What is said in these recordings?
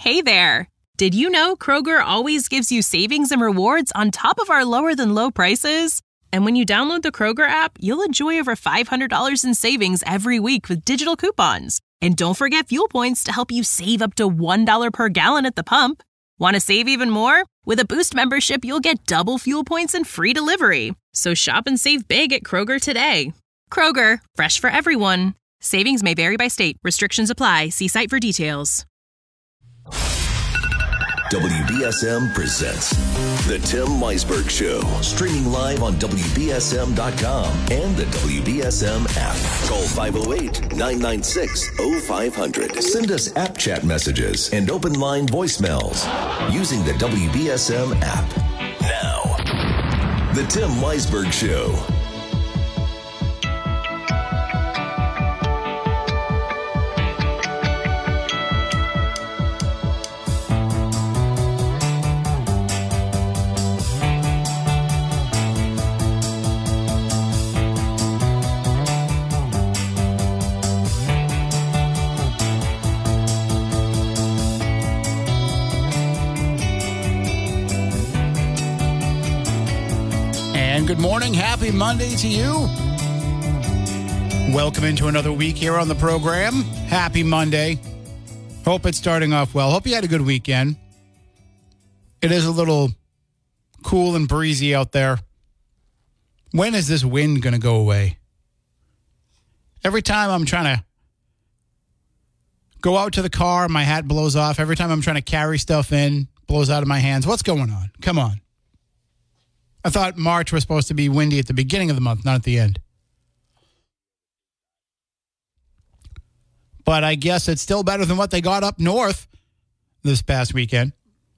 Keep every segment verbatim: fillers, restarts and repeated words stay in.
Hey there! Did you know Kroger always gives you savings and rewards on top of our lower-than-low prices? And when you download the Kroger app, you'll enjoy over five hundred dollars in savings every week with digital coupons. And don't forget fuel points to help you save up to one dollar per gallon at the pump. Want to save even more? With a Boost membership, you'll get double fuel points and free delivery. So shop and save big at Kroger today. Kroger, fresh for everyone. Savings may vary by state. Restrictions apply. See site for details. W B S M presents The Tim Weisberg Show. Streaming live on W B S M dot com and the W B S M app. Call five oh eight, nine nine six, oh five hundred. Send us app chat messages and open line voicemails using the W B S M app. Now, The Tim Weisberg Show. Good morning. Happy Monday to you. Welcome into another week here on the program. Happy Monday. Hope it's starting off well. Hope you had a good weekend. It is a little cool and breezy out there. When is this wind going to go away? Every time I'm trying to go out to the car, my hat blows off. Every time I'm trying to carry stuff in, blows out of my hands. What's going on? Come on. I thought March was supposed to be windy at the beginning of the month, not at the end. But I guess it's still better than what they got up north this past weekend.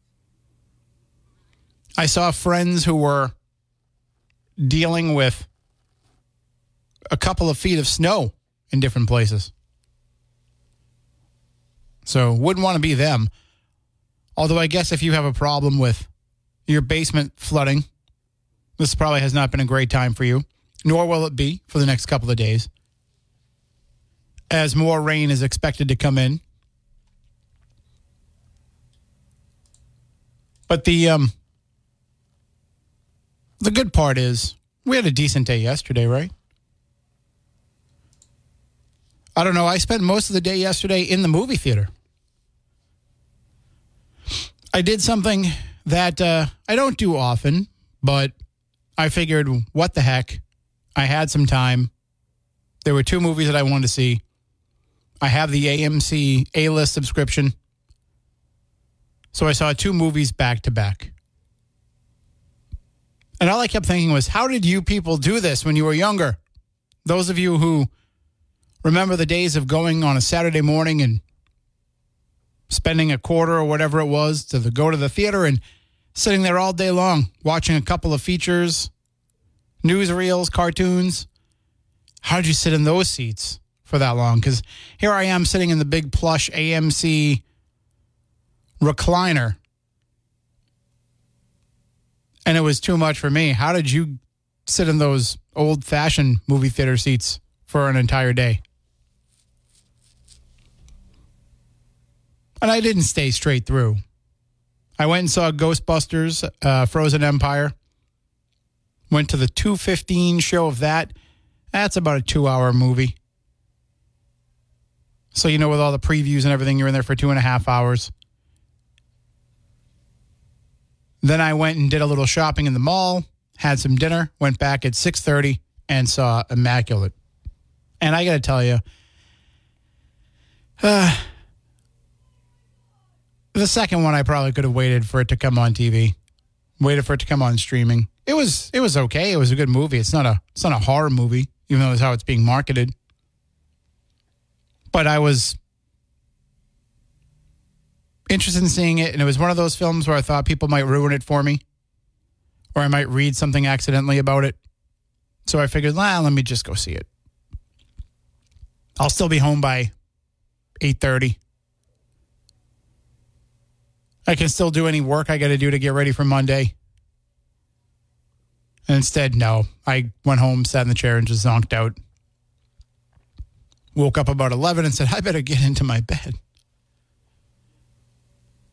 I saw friends who were dealing with a couple of feet of snow in different places. So wouldn't want to be them. Although I guess if you have a problem with your basement flooding, this probably has not been a great time for you, nor will it be for the next couple of days, as more rain is expected to come in. But the um, the good part is we had a decent day yesterday, right? I don't know. I spent most of the day yesterday in the movie theater. I did something that uh, I don't do often, but I figured, what the heck? I had some time. There were two movies that I wanted to see. I have the A M C A-List subscription. So I saw two movies back to back. And all I kept thinking was, how did you people do this when you were younger? Those of you who remember the days of going on a Saturday morning and spending a quarter or whatever it was to the, go to the theater and sitting there all day long, watching a couple of features, newsreels, cartoons. How did you sit in those seats for that long? Because here I am sitting in the big plush A M C recliner, and it was too much for me. How did you sit in those old-fashioned movie theater seats for an entire day? And I didn't stay straight through. I went and saw Ghostbusters, uh, Frozen Empire. Went to the two fifteen show of that. That's about a two-hour movie. So, you know, with all the previews and everything, you're in there for two and a half hours. Then I went and did a little shopping in the mall, had some dinner, went back at six thirty, and saw Immaculate. And I got to tell you, uh, the second one, I probably could have waited for it to come on T V, waited for it to come on streaming. It was it was okay. It was a good movie. It's not a it's not a horror movie, even though it's how it's being marketed. But I was interested in seeing it, and it was one of those films where I thought people might ruin it for me, or I might read something accidentally about it. So I figured, well, let me just go see it. I'll still be home by eight thirty. I can still do any work I got to do to get ready for Monday. And instead, no. I went home, sat in the chair, and just zonked out. Woke up about eleven and said, I better get into my bed.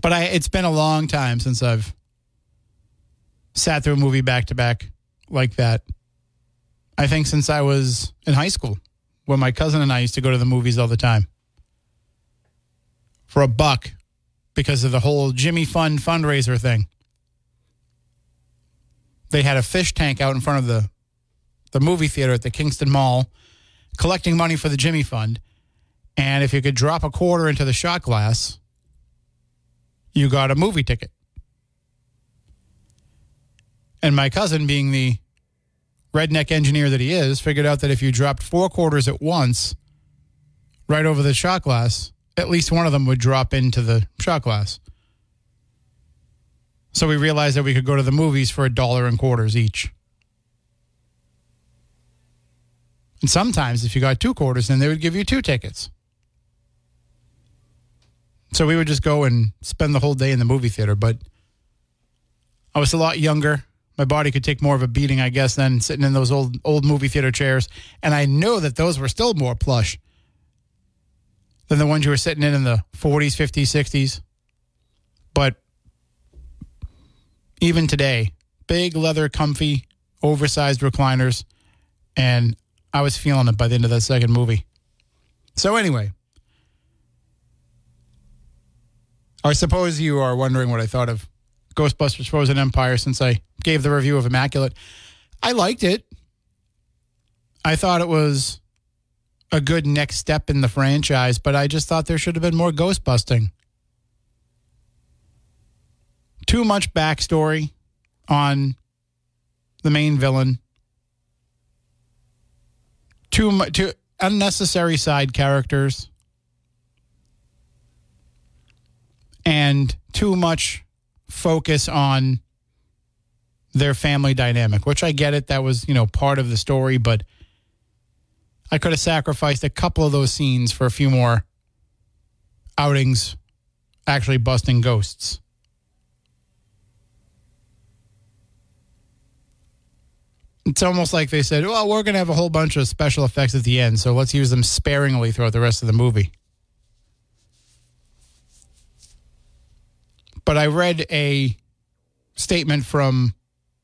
But I, it's been a long time since I've sat through a movie back-to-back like that. I think since I was in high school, when my cousin and I used to go to the movies all the time. For a buck, because of the whole Jimmy Fund fundraiser thing. They had a fish tank out in front of the, the movie theater at the Kingston Mall, collecting money for the Jimmy Fund. And if you could drop a quarter into the shot glass, you got a movie ticket. And my cousin, being the redneck engineer that he is, figured out that if you dropped four quarters at once, right over the shot glass, at least one of them would drop into the shot glass. So we realized that we could go to the movies for a dollar and quarters each. And sometimes if you got two quarters, then they would give you two tickets. So we would just go and spend the whole day in the movie theater. But I was a lot younger. My body could take more of a beating, I guess, than sitting in those old old movie theater chairs. And I know that those were still more plush than the ones you were sitting in in the forties, fifties, sixties. But even today, big leather, comfy, oversized recliners. And I was feeling it by the end of that second movie. So anyway, I suppose you are wondering what I thought of Ghostbusters Frozen Empire since I gave the review of Immaculate. I liked it. I thought it was a good next step in the franchise, but I just thought there should have been more ghost busting. Too much backstory on the main villain. Too much, too unnecessary side characters. And too much focus on their family dynamic, which I get it. That was, you know, part of the story, but I could have sacrificed a couple of those scenes for a few more outings actually busting ghosts. It's almost like they said, well, we're going to have a whole bunch of special effects at the end, so let's use them sparingly throughout the rest of the movie. But I read a statement from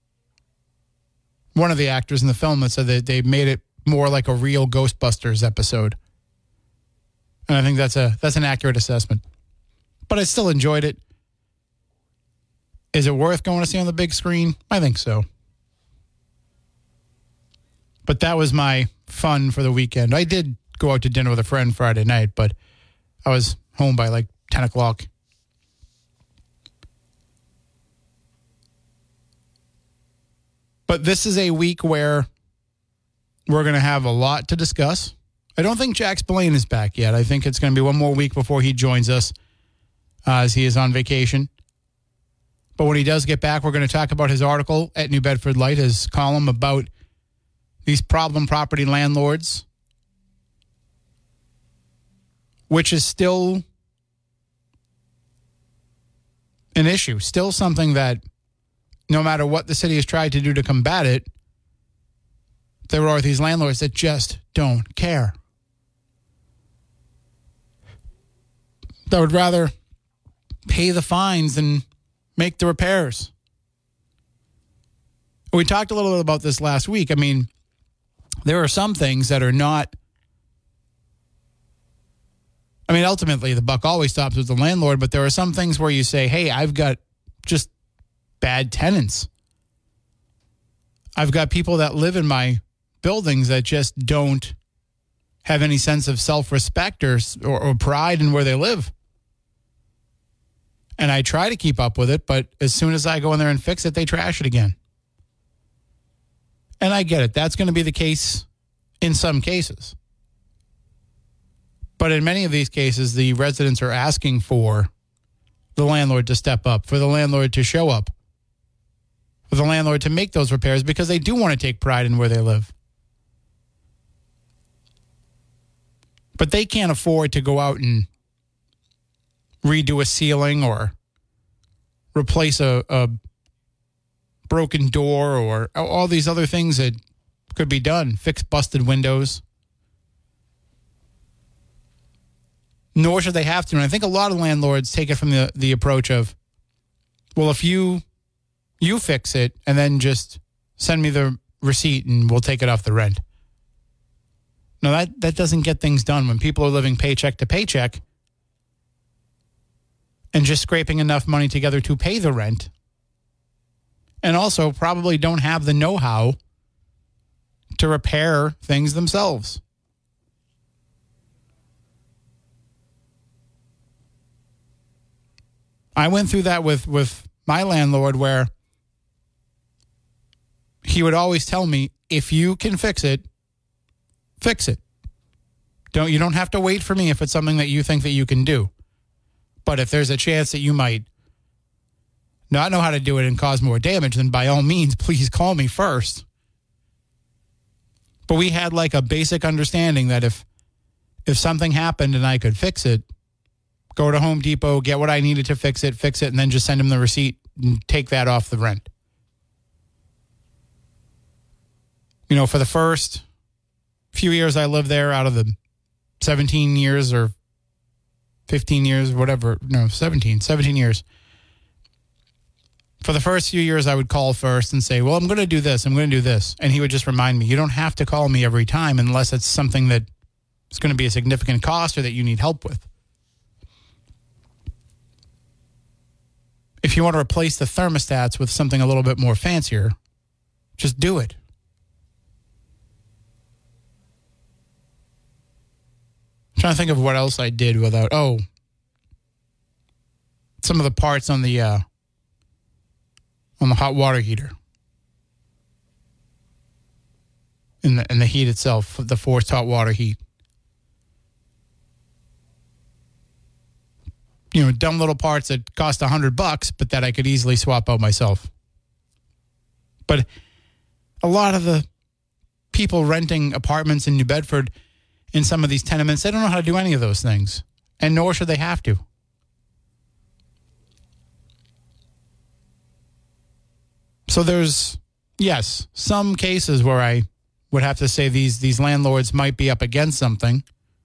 one of the actors in the film that said that they made it more like a real Ghostbusters episode. And I think that's a that's an accurate assessment. But I still enjoyed it. Is it worth going to see on the big screen? I think so. But that was my fun for the weekend. I did go out to dinner with a friend Friday night, but I was home by like ten o'clock. But this is a week where we're going to have a lot to discuss. I don't think Jack Spillane is back yet. I think it's going to be one more week before he joins us uh, as he is on vacation. But when he does get back, we're going to talk about his article at New Bedford Light, his column about these problem property landlords, which is still an issue, still something that no matter what the city has tried to do to combat it, there are these landlords that just don't care. That would rather pay the fines than make the repairs. We talked a little bit about this last week. I mean, there are some things that are not... I mean, ultimately, the buck always stops with the landlord, but there are some things where you say, hey, I've got just bad tenants. I've got people that live in my buildings that just don't have any sense of self-respect or, or, or pride in where they live. And I try to keep up with it, but as soon as I go in there and fix it, they trash it again. And I get it. That's going to be the case in some cases. But in many of these cases, the residents are asking for the landlord to step up, for the landlord to show up, for the landlord to make those repairs because they do want to take pride in where they live. But they can't afford to go out and redo a ceiling or replace a, a broken door or all these other things that could be done, fix busted windows. nor should they have to. And I think a lot of landlords take it from the, the approach of, well, if you you fix it and then just send me the receipt and we'll take it off the rent. No, that, that doesn't get things done when people are living paycheck to paycheck and just scraping enough money together to pay the rent. And also probably don't have the know-how to repair things themselves. I went through that with, with my landlord where he would always tell me, if you can fix it, fix it. Don't you don't have to wait for me if it's something that you think that you can do. But if there's a chance that you might not know how to do it and cause more damage, then by all means, please call me first. But we had like a basic understanding that if if something happened and I could fix it, go to Home Depot, get what I needed to fix it, fix it, and then just send him the receipt and take that off the rent. You know, for the first few years I lived there, out of the seventeen years or fifteen years, whatever, no, seventeen, seventeen years. For the first few years, I would call first and say, well, I'm going to do this, I'm going to do this. And he would just remind me, you don't have to call me every time unless it's something that is going to be a significant cost or that you need help with. If you want to replace the thermostats with something a little bit more fancier, just do it. I'm trying to think of what else I did without, oh, some of the parts on the uh, on the hot water heater. In the, in the heat itself, the forced hot water heat. You know, dumb little parts that cost a hundred bucks, but that I could easily swap out myself. But a lot of the people renting apartments in New Bedford in some of these tenements, they don't know how to do any of those things. And nor should they have to. So there's, yes, some cases where I would have to say these these landlords might be up against something.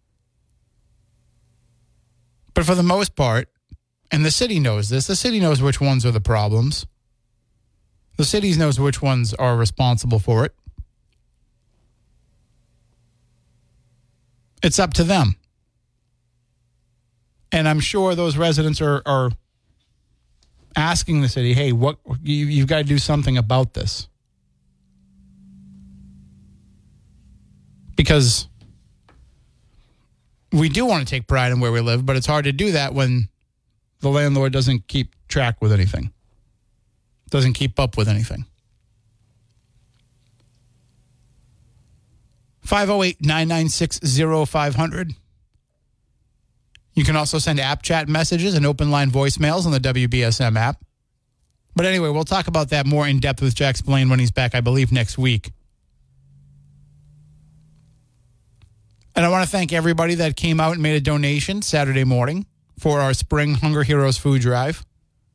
But for the most part, and the city knows this, the city knows which ones are the problems. The city knows which ones are responsible for it. It's up to them. And I'm sure those residents are, are asking the city, hey, what you, you've got to do something about this. Because we do want to take pride in where we live, but it's hard to do that when the landlord doesn't keep track with anything, doesn't keep up with anything. five oh eight, nine nine six, oh five hundred. You can also send app chat messages and open line voicemails on the W B S M app. But anyway, we'll talk about that more in depth with Jack Spillane when he's back, I believe, next week. And I want to thank everybody that came out and made a donation Saturday morning for our Spring Hunger Heroes food drive.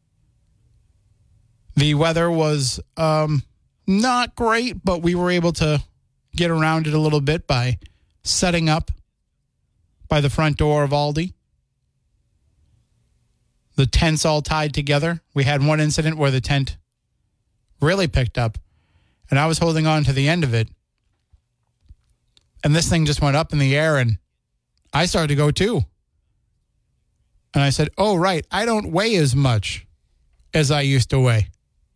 The weather was um, not great, but we were able to get around it a little bit by setting up by the front door of Aldi. The tents all tied together. We had one incident where the tent really picked up, and I was holding on to the end of it. And this thing just went up in the air, and I started to go too. And I said, oh, right, I don't weigh as much as I used to weigh.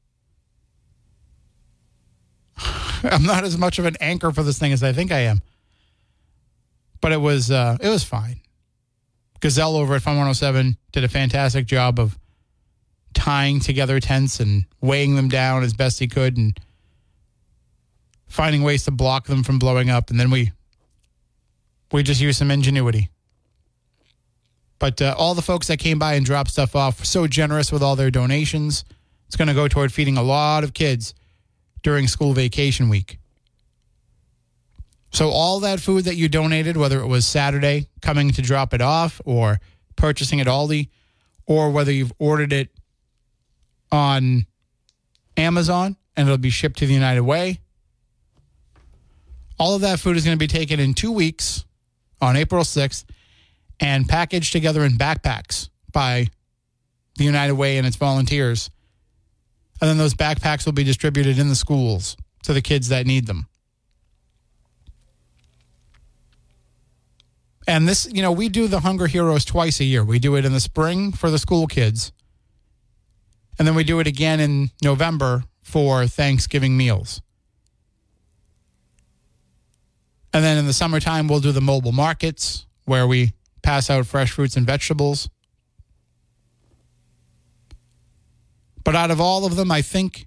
I'm not as much of an anchor for this thing as I think I am. But it was uh, it was fine. Gazelle over at Fun one oh seven did a fantastic job of tying together tents and weighing them down as best he could and finding ways to block them from blowing up. And then we we just used some ingenuity. But uh, all the folks that came by and dropped stuff off were so generous with all their donations. It's going to go toward feeding a lot of kids during school vacation week. So all that food that you donated, whether it was Saturday coming to drop it off or purchasing at Aldi, or whether you've ordered it on Amazon and it'll be shipped to the United Way, all of that food is going to be taken in two weeks on April sixth and packaged together in backpacks by the United Way and its volunteers. And then those backpacks will be distributed in the schools to the kids that need them. And this, you know, we do the Hunger Heroes twice a year. We do it in the spring for the school kids. And then we do it again in November for Thanksgiving meals. And then in the summertime, we'll do the mobile markets where we pass out fresh fruits and vegetables. But out of all of them, I think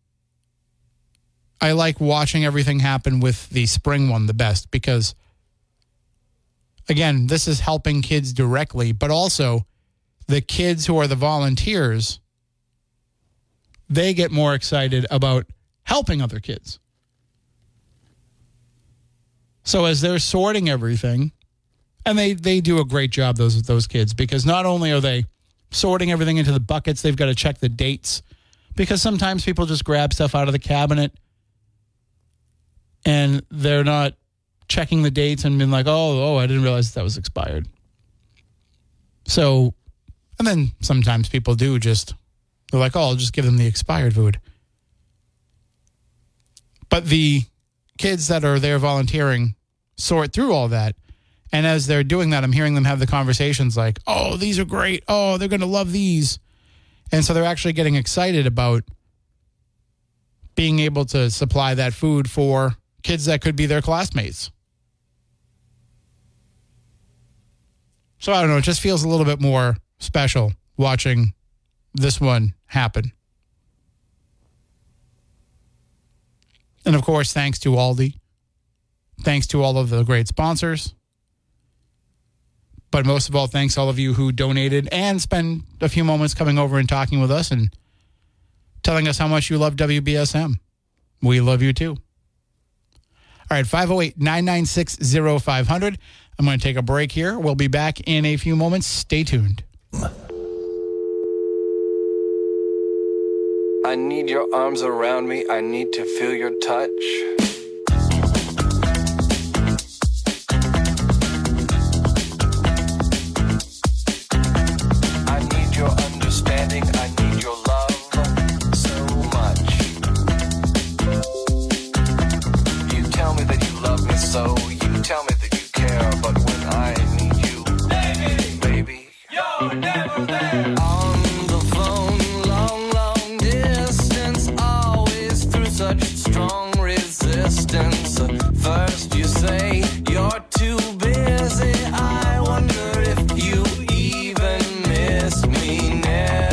I like watching everything happen with the spring one the best because, again, this is helping kids directly, but also the kids who are the volunteers, they get more excited about helping other kids. So as they're sorting everything, and they, they do a great job, those those kids, because not only are they sorting everything into the buckets, they've got to check the dates, because sometimes people just grab stuff out of the cabinet and they're not checking the dates and being like, oh, oh, I didn't realize that was expired. So, and then sometimes people do just, they're like, oh, I'll just give them the expired food. But the kids that are there volunteering sort through all that. And as they're doing that, I'm hearing them have the conversations like, oh, these are great. Oh, they're going to love these. And so they're actually getting excited about being able to supply that food for kids that could be their classmates. So I don't know, it just feels a little bit more special watching this one happen. And of course, thanks to Aldi. Thanks to all of the great sponsors. But most of all, thanks all of you who donated and spend a few moments coming over and talking with us and telling us how much you love W B S M. We love you too. All right, five oh eight, nine nine six, oh five hundred. I'm going to take a break here. We'll be back in a few moments. Stay tuned. I need your arms around me. I need to feel your touch. I need your love so much. You tell me that you love me so. You tell me that you care. But when I need you, baby, baby, you're never there. On the phone, long, long distance, always through such strong resistance. First you say you're too busy. I wonder if you even miss me now.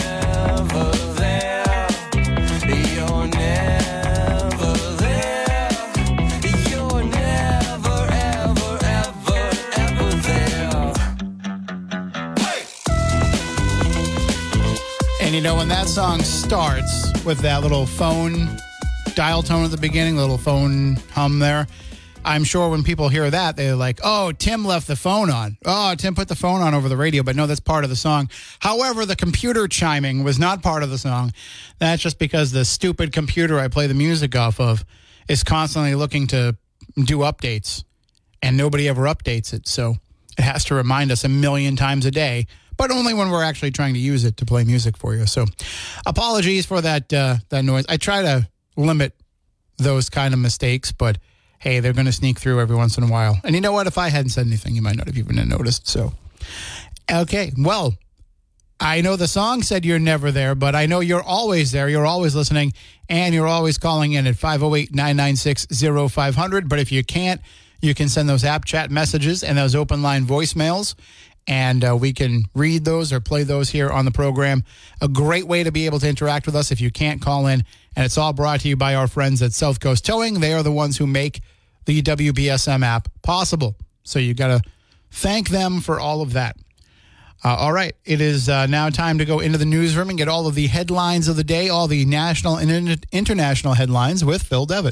You know, when that song starts with that little phone dial tone at the beginning, little phone hum there, I'm sure when people hear that, they're like, oh, Tim left the phone on. Oh, Tim put the phone on over the radio. But no, that's part of the song. However, the computer chiming was not part of the song. That's just because the stupid computer I play the music off of is constantly looking to do updates, and nobody ever updates it. So it has to remind us a million times a day, but only when we're actually trying to use it to play music for you. So apologies for that uh, that noise. I try to limit those kind of mistakes, but hey, they're going to sneak through every once in a while. And you know what? If I hadn't said anything, you might not have even noticed. So, okay, well, I know the song said you're never there, but I know you're always there. You're always listening, and you're always calling in at five oh eight, nine nine six, oh five hundred. But if you can't, you can send those app chat messages and those open line voicemails, and uh, we can read those or play those here on the program. A great way to be able to interact with us if you can't call in, and it's all brought to you by our friends at South Coast Towing. They are the ones who make the W B S M app possible. So you got to thank them for all of that. Uh, all right, it is uh, now time to go into the newsroom and get all of the headlines of the day, all the national and inter- international headlines with Phil Devitt.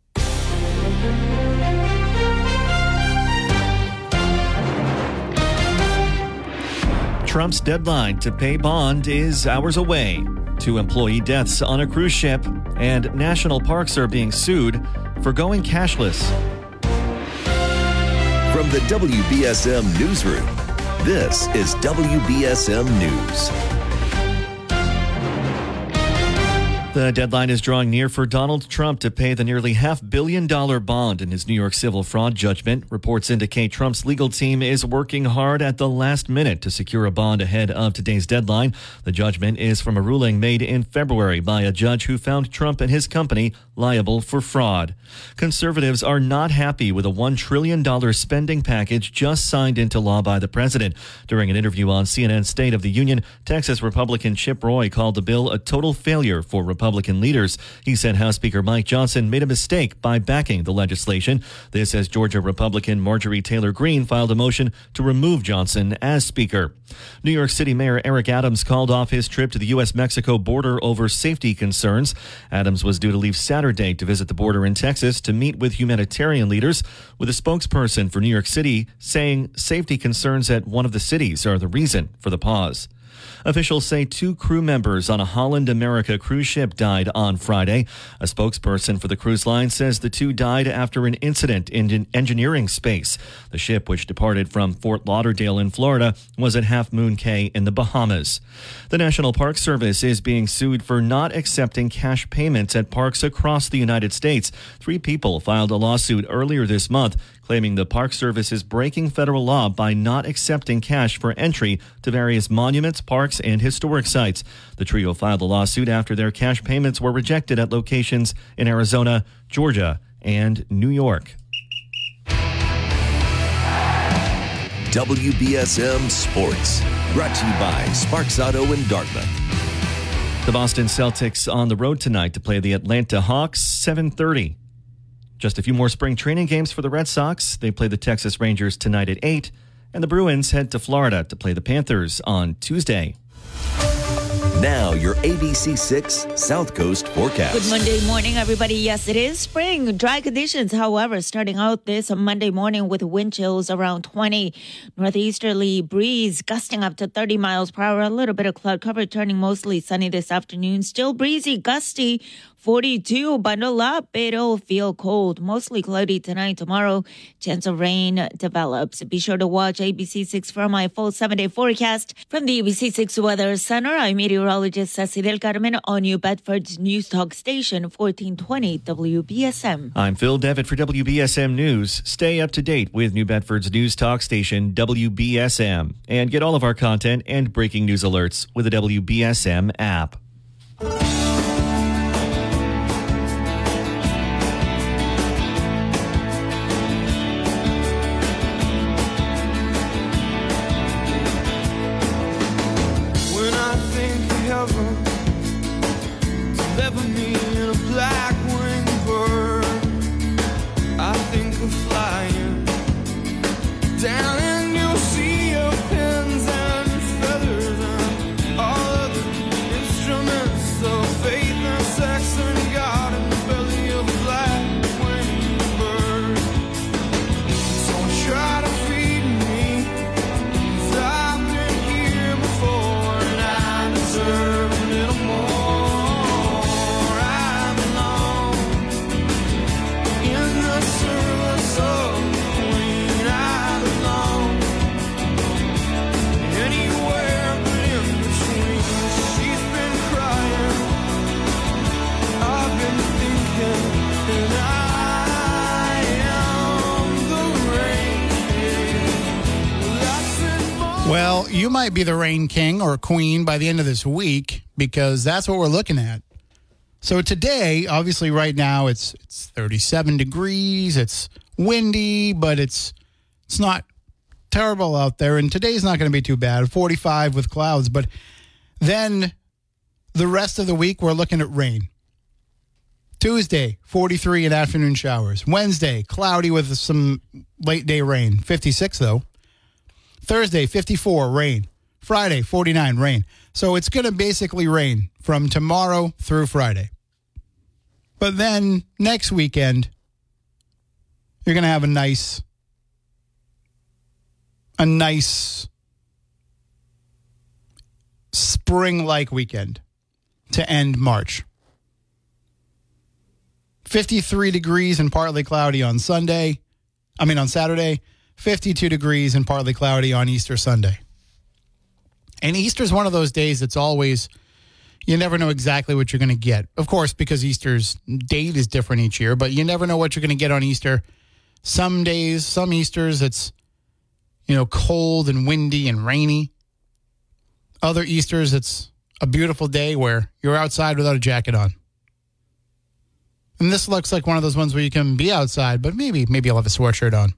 Trump's deadline to pay bond is hours away. Two employee deaths on a cruise ship, and national parks are being sued for going cashless. From the W B S M Newsroom, This is W B S M News. The deadline is drawing near for Donald Trump to pay the nearly half billion dollar bond in his New York civil fraud judgment. Reports indicate Trump's legal team is working hard at the last minute to secure a bond ahead of today's deadline. The judgment is from a ruling made in February by a judge who found Trump and his company liable for fraud. Conservatives are not happy with a one trillion dollars spending package just signed into law by the president. During an interview on C N N's State of the Union, Texas Republican Chip Roy called the bill a total failure for Republican leaders. He said House Speaker Mike Johnson made a mistake by backing the legislation. This as Georgia Republican Marjorie Taylor Greene filed a motion to remove Johnson as Speaker. New York City Mayor Eric Adams called off his trip to the U S Mexico border over safety concerns. Adams was due to leave Saturday to visit the border in Texas to meet with humanitarian leaders, with a spokesperson for New York City saying safety concerns at one of the cities are the reason for the pause. Officials say two crew members on a Holland America cruise ship died on Friday. A spokesperson for the cruise line says the two died after an incident in engineering space. The ship, which departed from Fort Lauderdale in Florida, was at Half Moon Cay in the Bahamas. The National Park Service is being sued for not accepting cash payments at parks across the United States. Three people filed a lawsuit earlier this month claiming the Park Service is breaking federal law by not accepting cash for entry to various monuments, parks, and historic sites. The trio filed a lawsuit after their cash payments were rejected at locations in Arizona, Georgia, and New York. W B S M Sports, brought to you by Sparks Auto in Dartmouth. The Boston Celtics on the road tonight to play the Atlanta Hawks, seven thirty. Just a few more spring training games for the Red Sox. They play the Texas Rangers tonight at eight, and the Bruins head to Florida to play the Panthers on Tuesday. Now, your A B C six South Coast forecast. Good Monday morning, everybody. Yes, it is spring. Dry conditions, however, starting out this Monday morning with wind chills around twenty. Northeasterly breeze gusting up to thirty miles per hour. A little bit of cloud cover, turning mostly sunny this afternoon. Still breezy, gusty. forty-two, bundle up, it'll feel cold. Mostly cloudy tonight, tomorrow. Chance of rain develops. Be sure to watch A B C six for my full seven-day forecast. From the A B C six Weather Center, I'm meteorologist Ceci Del Carmen on New Bedford's News Talk Station, fourteen twenty W B S M. I'm Phil Devitt for W B S M News. Stay up to date with New Bedford's News Talk Station, W B S M. And get all of our content and breaking news alerts with the W B S M app. Well, you might be the rain king or queen by the end of this week because that's what we're looking at. So today, obviously right now, it's it's thirty-seven degrees. It's windy, but it's it's not terrible out there. And today's not going to be too bad, forty-five with clouds. But then the rest of the week, we're looking at rain. Tuesday, forty-three and afternoon showers. Wednesday, cloudy with some late day rain, fifty-six though. Thursday, fifty-four, rain. Friday, forty-nine, rain. So it's going to basically rain from tomorrow through Friday. But then next weekend, you're going to have a nice, a nice spring-like weekend to end March. fifty-three degrees and partly cloudy on Sunday. I mean on Saturday. fifty-two degrees and partly cloudy on Easter Sunday. And Easter's one of those days that's always, you never know exactly what you're going to get. Of course, because Easter's date is different each year, but you never know what you're going to get on Easter. Some days, some Easters, it's, you know, cold and windy and rainy. Other Easters, it's a beautiful day where you're outside without a jacket on. And this looks like one of those ones where you can be outside, but maybe, maybe you'll have a sweatshirt on.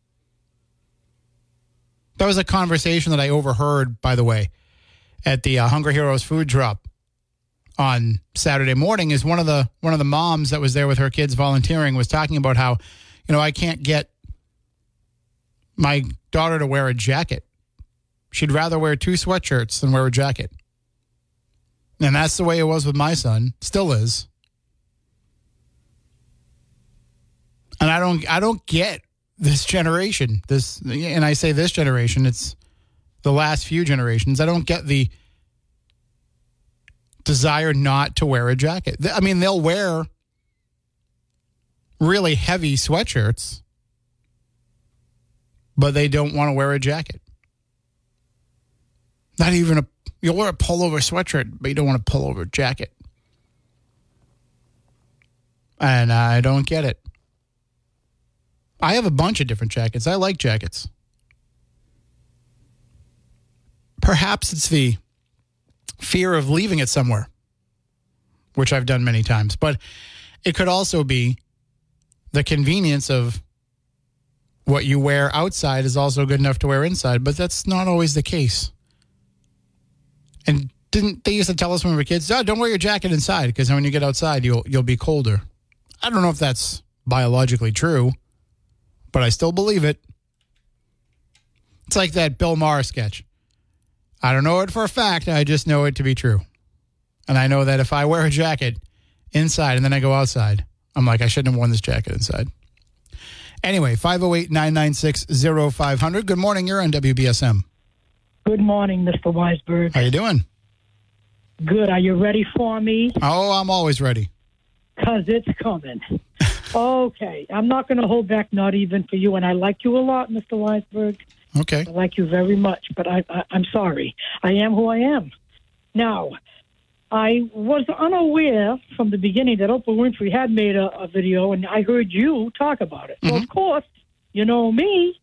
That was a conversation that I overheard, by the way, at the uh, Hunger Heroes food drop on Saturday morning. Is one of the one of the moms that was there with her kids volunteering was talking about how, you know, I can't get my daughter to wear a jacket. She'd rather wear two sweatshirts than wear a jacket. And that's the way it was with my son. Still is. And I don't I don't get this generation. This and I say this generation, it's the last few generations. I don't get the desire not to wear a jacket. I mean, they'll wear really heavy sweatshirts, but they don't want to wear a jacket. Not even a, you'll wear a pullover sweatshirt, but you don't want a pullover jacket. And I don't get it. I have a bunch of different jackets. I like jackets. Perhaps it's the fear of leaving it somewhere, which I've done many times. But it could also be the convenience of what you wear outside is also good enough to wear inside, but that's not always the case. And didn't they used to tell us when we were kids, oh, don't wear your jacket inside because when you get outside, you'll you'll be colder. I don't know if that's biologically true, but I still believe it. It's like that Bill Maher sketch. I don't know it for a fact. I just know it to be true. And I know that if I wear a jacket inside and then I go outside, I'm like, I shouldn't have worn this jacket inside. Anyway, five oh eight, nine nine six, oh five hundred. Good morning. You're on W B S M. Good morning, Mister Weisberg. How you doing? Good. Are you ready for me? Oh, I'm always ready. Because it's coming. Okay. I'm not going to hold back, not even for you. And I like you a lot, Mister Weisberg. Okay. I like you very much, but I, I, I'm sorry. I am who I am. Now, I was unaware from the beginning that Oprah Winfrey had made a, a video, and I heard you talk about it. Mm-hmm. So, of course, you know me.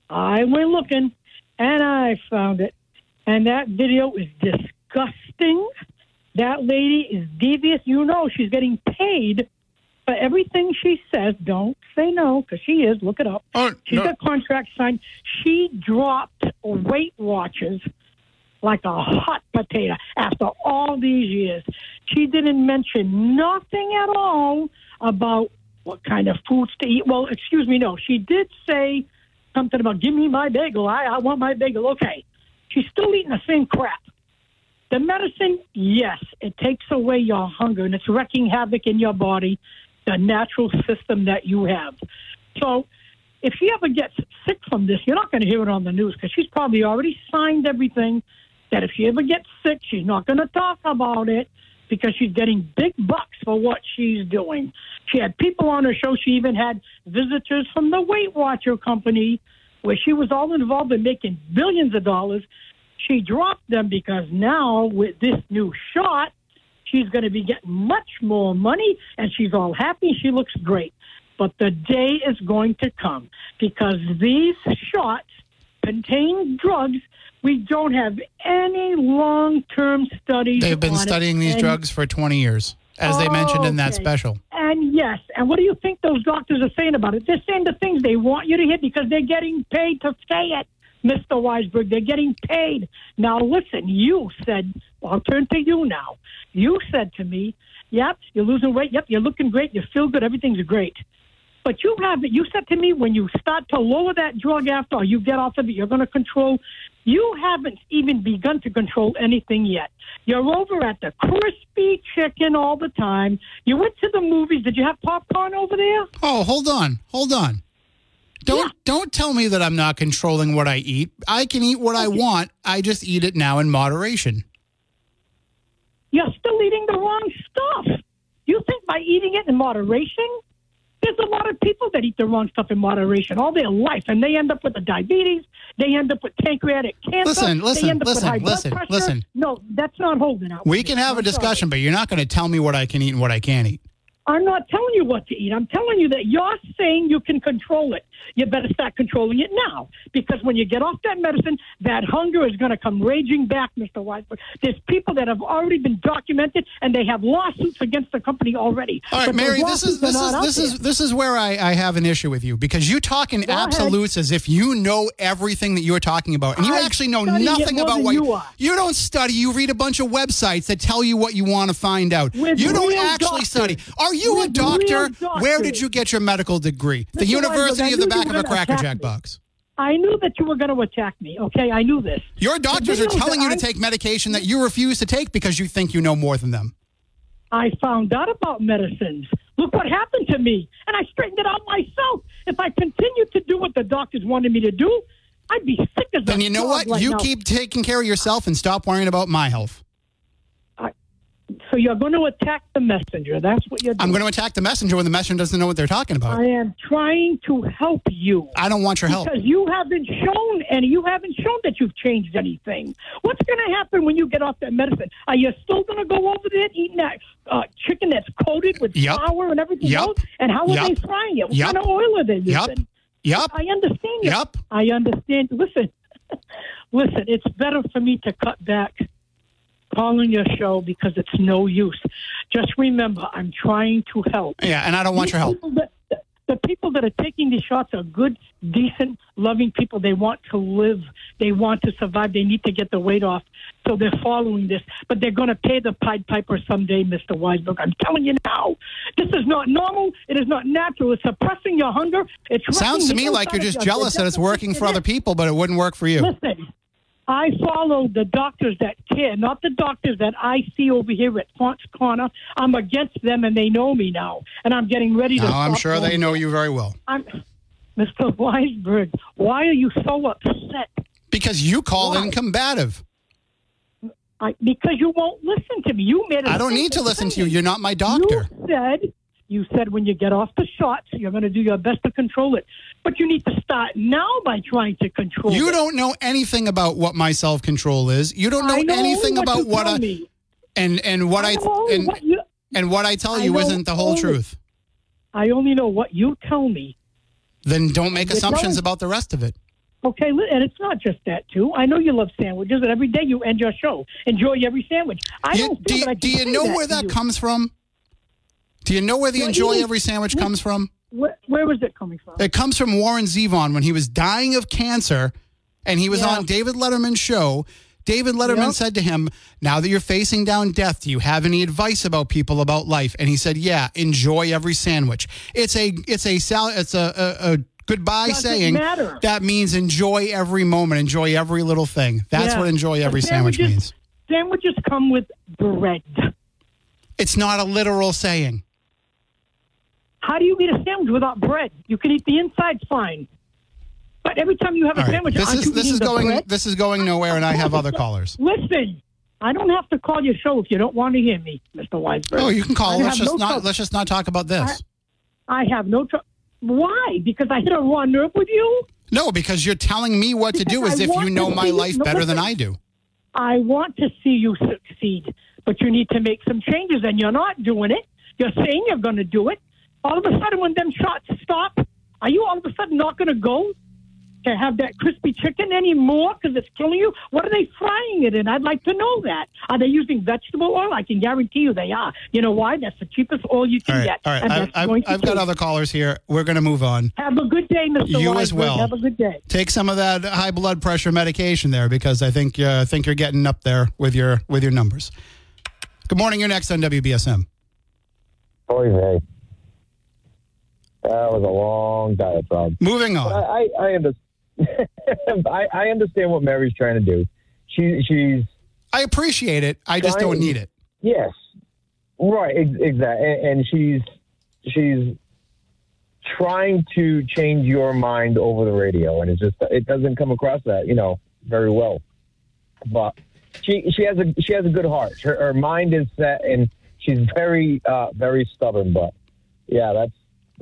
I went looking, and I found it. And that video is disgusting. That lady is devious. You know she's getting paid for everything she says. Don't say no, because she is. Look it up. Oh, She's no. got contract signed. She dropped Weight Watchers like a hot potato after all these years. She didn't mention nothing at all about what kind of foods to eat. Well, excuse me, no. She did say something about, give me my bagel. I, I want my bagel. Okay. She's still eating the same crap. The medicine, yes, it takes away your hunger, and it's wreaking havoc in your body, the natural system that you have. So if she ever gets sick from this, you're not going to hear it on the news because she's probably already signed everything that if she ever gets sick, she's not going to talk about it because she's getting big bucks for what she's doing. She had people on her show. She even had visitors from the Weight Watcher company where she was all involved in making billions of dollars. She dropped them because now with this new shot, she's going to be getting much more money, and she's all happy. She looks great. But the day is going to come because these shots contain drugs. We don't have any long-term studies. They've been on studying it. these and, drugs for twenty years, as they mentioned in that okay. special. And yes, and what do you think those doctors are saying about it? They're saying the things they want you to hear because they're getting paid to say it, Mister Weisberg. They're getting paid. Now, listen, you said, I'll turn to you now. You said to me, yep, you're losing weight. Yep, you're looking great. You feel good. Everything's great. But you haven't. You said to me when you start to lower that drug after or you get off of it, you're going to control. You haven't even begun to control anything yet. You're over at the crispy chicken all the time. You went to the movies. Did you have popcorn over there? Oh, hold on. Hold on. Don't Yeah. don't tell me that I'm not controlling what I eat. I can eat what I want. I just eat it now in moderation. You're still eating the wrong stuff. You think by eating it in moderation, There's a lot of people that eat the wrong stuff in moderation all their life, and they end up with the diabetes. They end up with pancreatic cancer. Listen, listen, they end up listen, with high blood listen, pressure. listen. No, that's not holding out. We can have a discussion, but you're not going to tell me what I can eat and what I can't eat. I'm not telling you what to eat. I'm telling you that you're saying you can control it. You better start controlling it now. Because when you get off that medicine, that hunger is going to come raging back, Mister Weisberg. There's people that have already been documented, and they have lawsuits against the company already. All right, But Mary, those this is this lawsuits are is not this out is there. this is where I, I have an issue with you because you talk in Go ahead. absolutes as if you know everything that you're talking about, and you I actually know study it nothing more about than what you are. you don't study. You read a bunch of websites that tell you what you want to find out. With you don't real actually doctors. study. Are you a With doctor? real doctors. Where did you get your medical degree? The Mister Weisberg, University I of the knew back you of were a gonna Cracker attack Jack me. box. I knew that you were going to attack me, okay? I knew this. Your doctors The are videos telling that you to I- take medication that you refuse to take because you think you know more than them. I found out about medicines. Look what happened to me. And I straightened it out myself. If I continued to do what the doctors wanted me to do, I'd be sick as a Then you know dog what? right You now. keep taking care of yourself and stop worrying about my health. So you're going to attack the messenger. That's what you're doing. I'm going to attack the messenger when the messenger doesn't know what they're talking about. I am trying to help you. I don't want your help. Because you haven't shown any. You haven't shown that you've changed anything. What's going to happen when you get off that medicine? Are you still going to go over there eating that uh, chicken that's coated with Yep. flour and everything Yep. else? And how are Yep. they frying it? What Yep. kind of oil are they using? Yep. Yep. I understand. Yep. It. I understand. Listen, listen. It's better for me to cut back calling your show because it's no use. Just remember, I'm trying to help. Yeah, and I don't want These your help. people that- The people that are taking these shots are good, decent, loving people. They want to live. They want to survive. They need to get the weight off. So they're following this. But they're going to pay the Pied Piper someday, Mister Weisberg. I'm telling you now. This is not normal. It is not natural. It's suppressing your hunger. It's Sounds to wrecking me the like you're inside just of your- jealous that it's working for It other is. people, but it wouldn't work for you. Listen, I follow the doctors that care, not the doctors that I see over here at Font's Corner. I'm against them, and they know me now. And I'm getting ready to No, I'm stop sure they going. know you very well. I'm, Mister Weisberg, why are you so upset? Because you called Why? in combative. I, because you won't listen to me. You made a I don't need to statement listen to you. saying- You're not my doctor. You said, you said when you get off the shots, you're going to do your best to control it. But you need to start now by trying to control You it. don't know anything about what my self-control is. You don't know, I know anything what about you what tell I me. and and what I, know and what you, and what I tell I you know isn't the whole only- truth. I only know what you tell me. Then don't make You're assumptions telling- about the rest of it. Okay, li- and it's not just that, too. I know you love sandwiches, and every day you end your show. Enjoy every sandwich. I You- don't do feel you, that I do can you say know that where to that you. comes from? Do you know where the Well, enjoy you- every sandwich Where- comes from? Where, where is it coming from? It comes from Warren Zevon when he was dying of cancer and he was Yeah. on David Letterman's show. David Letterman Yep. said to him, now that you're facing down death, do you have any advice about people about life? And he said, yeah, enjoy every sandwich. It's a it's a sal- it's a, a, a goodbye Doesn't saying matter. that means enjoy every moment, enjoy every little thing. That's Yeah. what enjoy But every sandwich sandwiches- means. Sandwiches come with bread. It's not a literal saying. How do you eat a sandwich without bread? You can eat the inside fine. But every time you have a All right. sandwich, This aren't is you this eating is the going bread? this is going nowhere and I have other callers. Listen, I don't have to call your show if you don't want to hear me, Mister Weisberg. Oh, you can call. I Let's have just no not trouble. let's just not talk about this. I have no trouble. Why? Because I hit a raw nerve with you? No, because you're telling me what to do Because as I if you want know to my see- life no, better than listen. I do. I want to see you succeed, but you need to make some changes, and you're not doing it. You're saying you're going to do it. All of a sudden, when them shots stop, are you all of a sudden not going to go to have that crispy chicken anymore because it's killing you? What are they frying it in? I'd like to know that. Are they using vegetable oil? I can guarantee you they are. You know why? That's the cheapest oil you can All right, get. all right. and I've, that's I've, going to I've got kill you. other callers here. We're going to move on. Have a good day, Mister You as Weisberg. well. Have a good day. Take some of that high blood pressure medication there because I think uh, I think you're getting up there with your with your numbers. Good morning. You're next on W B S M. Oy vey. That was a long diatribe. Moving But on. I, I, I, under, I, I understand what Mary's trying to do. She, she's I appreciate it. I just don't need it. yes, right, ex- exactly, and, and she's she's trying to change your mind over the radio, and it just it doesn't come across that you know very well. But she she has a she has a good heart. Her, her mind is set, and she's very uh, very stubborn. But yeah, that's that's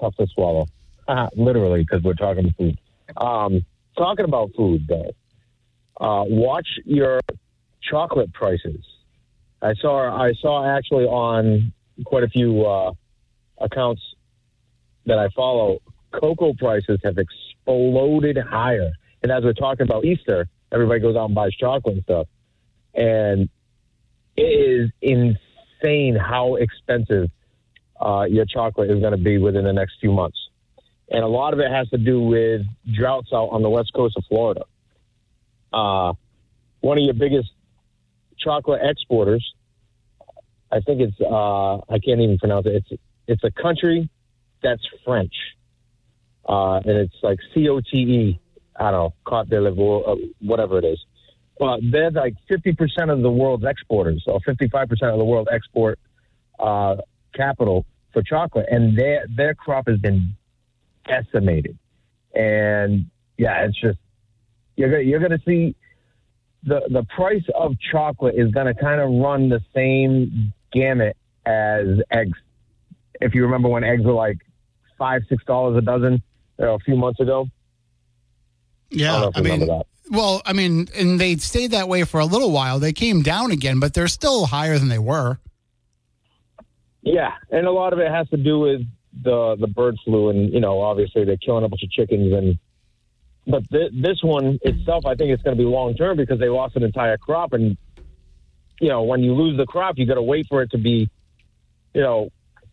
tough to swallow. Uh, literally, because we're talking food. Um, talking about food, though. Uh, watch your chocolate prices. I saw I saw actually on quite a few uh, accounts that I follow, cocoa prices have exploded higher. And as we're talking about Easter, everybody goes out and buys chocolate and stuff. And it is insane how expensive uh, your chocolate is going to be within the next few months. And a lot of it has to do with droughts out on the west coast of Florida. Uh, one of your biggest chocolate exporters, I think it's, uh, I can't even pronounce it. It's it's a country that's French. Uh, and it's like C O T E, I don't know, Côte d'Ivoire, whatever it is. But they're like fifty percent of the world's exporters, or fifty-five percent of the world export uh, capital for chocolate. And their their crop has been decimated. And yeah, it's just, you're gonna, you're going to see the, the price of chocolate is going to kind of run the same gamut as eggs. If you remember when eggs were like five, six dollars a dozen you know, a few months ago. Yeah, I, I mean, that. well, I mean, and they stayed that way for a little while. They came down again, but they're still higher than they were. Yeah, and a lot of it has to do with the the bird flu, and you know, obviously they're killing a bunch of chickens. And but th- this one itself, I think it's going to be long term because they lost an entire crop, and you know, when you lose the crop, you got to wait for it to be, you know,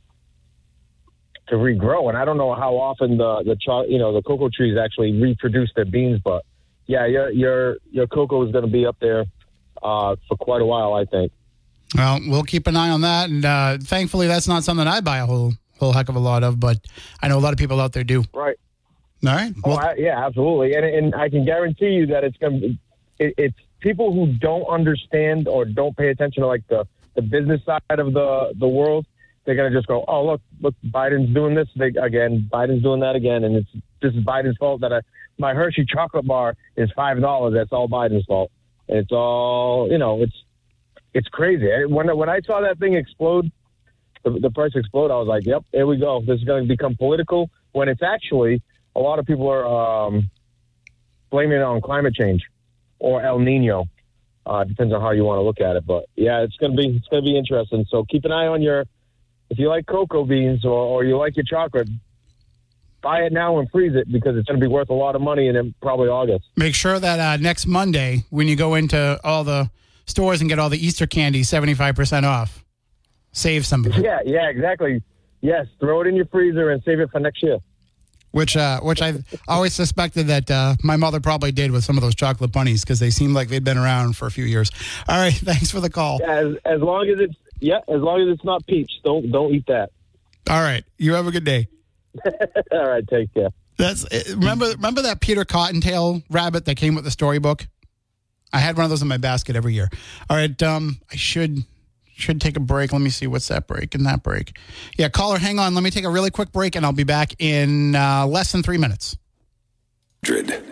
to regrow. And I don't know how often the the cho- you know the cocoa trees actually reproduce their beans, but yeah, your your your cocoa is going to be up there uh, for quite a while, I think. Well, we'll keep an eye on that, and uh, thankfully, that's not something I buy a whole whole heck of a lot of, but I know a lot of people out there do. Right. All right. Oh, Well, I, yeah, absolutely, and and I can guarantee you that it's going to be, it, it's people who don't understand or don't pay attention to like the, the business side of the, the world. They're going to just go, oh, look, look, Biden's doing this they, again. Biden's doing that again. And it's this is Biden's fault that I, my Hershey chocolate bar is five dollars. That's all Biden's fault. And it's all, you know, it's it's crazy. When, when I saw that thing explode, the, the price explode, I was like, yep, here we go. This is going to become political when it's actually a lot of people are um, blaming it on climate change or El Nino. Uh, depends on how you want to look at it. But, yeah, it's going to be it's going to be interesting. So keep an eye on your – if you like cocoa beans or, or you like your chocolate, buy it now and freeze it because it's going to be worth a lot of money in probably August. make sure that uh, next Monday, when you go into all the stores and get all the Easter candy, seventy-five percent off. Save some of it. Yeah, yeah, exactly. Yes, throw it in your freezer and save it for next year. Which, uh, which I've always suspected that uh, my mother probably did with some of those chocolate bunnies because they seemed like they'd been around for a few years. All right, thanks for the call. Yeah, as, as long as it's yeah, as long as it's not peach, don't don't eat that. All right, you have a good day. All right, take care. That's remember remember that Peter Cottontail rabbit that came with the storybook? I had one of those in my basket every year. All right, um, I should should take a break. Let me see what's that break and that break. Yeah, caller, hang on. Let me take a really quick break, and I'll be back in uh, less than three minutes. Dread.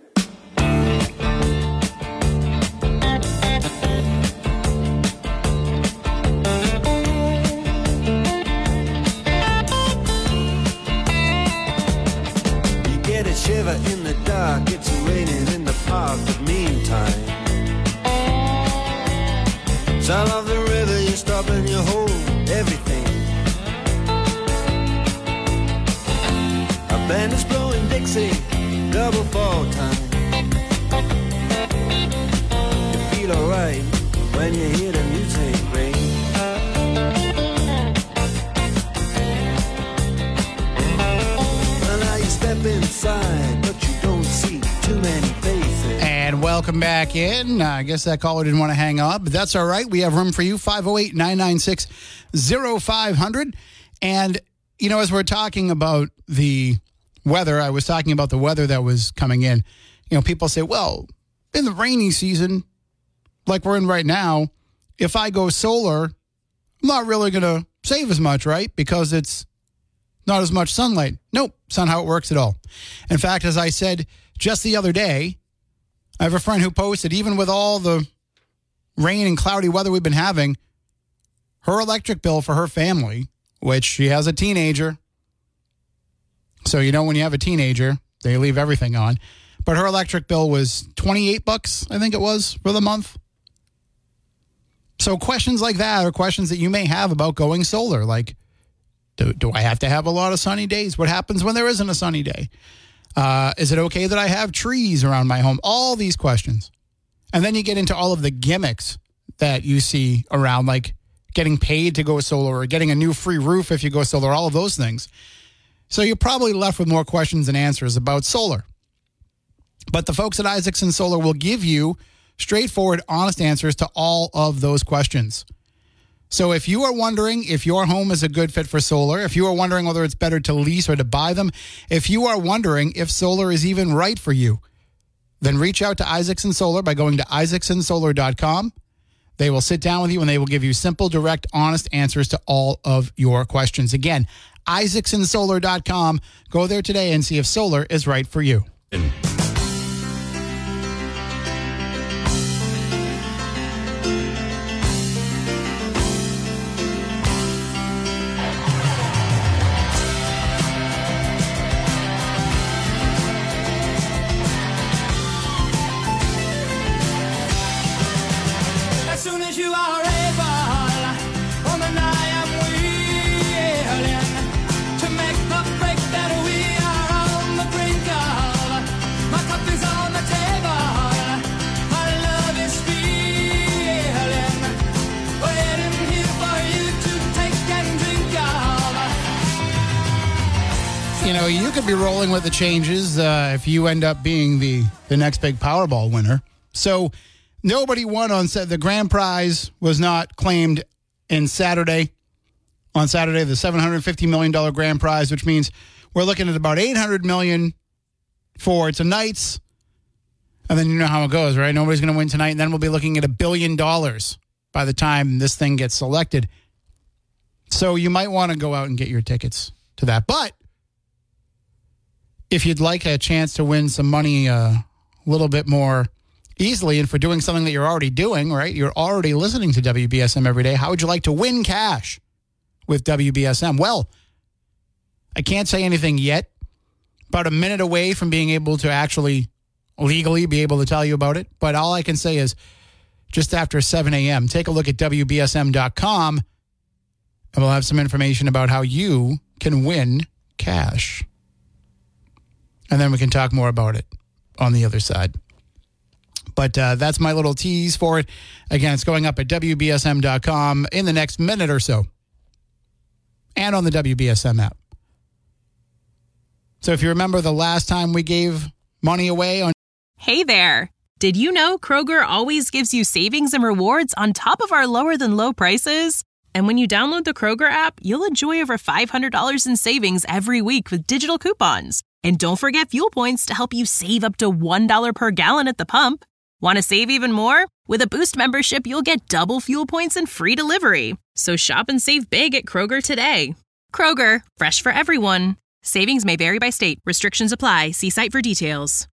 Shiver in the dark, it's raining in the park, but meantime, sound of the river, you stop and you hold everything. A band is blowing Dixie, double fall time. You feel alright when you hear the music ring. Step inside, but you don't see too many faces. And welcome back in. Uh, I guess that caller didn't want to hang up, but that's all right. We have room for you, five oh eight, nine nine six, oh five hundred. And, you know, as we're talking about the weather, I was talking about the weather that was coming in. You know, people say, well, in the rainy season, like we're in right now, if I go solar, I'm not really going to save as much, right? Because it's not as much sunlight. Nope, it's not how it works at all. In fact, as I said just the other day, I have a friend who posted, even with all the rain and cloudy weather we've been having, her electric bill for her family, which she has a teenager, So, you know, when you have a teenager, they leave everything on. But her electric bill was twenty-eight bucks, I think it was, for the month. So questions like that are questions that you may have about going solar. Like, do, do I have to have a lot of sunny days? What happens when there isn't a sunny day? Uh, is it okay that I have trees around my home? All these questions. And then you get into all of the gimmicks that you see around, like getting paid to go solar or getting a new free roof if you go solar, all of those things. So you're probably left with more questions than answers about solar. But the folks at Isaacson Solar will give you straightforward, honest answers to all of those questions. So if you are wondering if your home is a good fit for solar, if you are wondering whether it's better to lease or to buy them, if you are wondering if solar is even right for you, then reach out to Isaacson Solar by going to isaacson solar dot com. They will sit down with you and they will give you simple, direct, honest answers to all of your questions. Again, isaacson solar dot com. Go there today and see if solar is right for you. You know, you could be rolling with the changes uh, if you end up being the, the next big Powerball winner. So nobody won on set. The grand prize was not claimed in Saturday. On Saturday, the seven hundred fifty million dollars grand prize, which means we're looking at about eight hundred million dollars for tonight's. And then you know how it goes, right? Nobody's going to win tonight. And then we'll be looking at a billion dollars by the time this thing gets selected. So you might want to go out and get your tickets to that. But if you'd like a chance to win some money uh, a little bit more easily and for doing something that you're already doing, right? You're already listening to W B S M every day. How would you like to win cash with W B S M? Well, I can't say anything yet. About a minute away from being able to actually legally be able to tell you about it. But all I can say is just after seven a.m., take a look at W B S M dot com and we'll have some information about how you can win cash. And then we can talk more about it on the other side. But uh, that's my little tease for it. Again, it's going up at W B S M dot com in the next minute or so. And on the W B S M app. So if you remember the last time we gave money away on... Hey there. Did you know Kroger always gives you savings and rewards on top of our lower than low prices? And when you download the Kroger app, you'll enjoy over five hundred dollars in savings every week with digital coupons. And don't forget fuel points to help you save up to one dollar per gallon at the pump. Want to save even more? With a Boost membership, you'll get double fuel points and free delivery. So shop and save big at Kroger today. Kroger, fresh for everyone. Savings may vary by state. Restrictions apply. See site for details.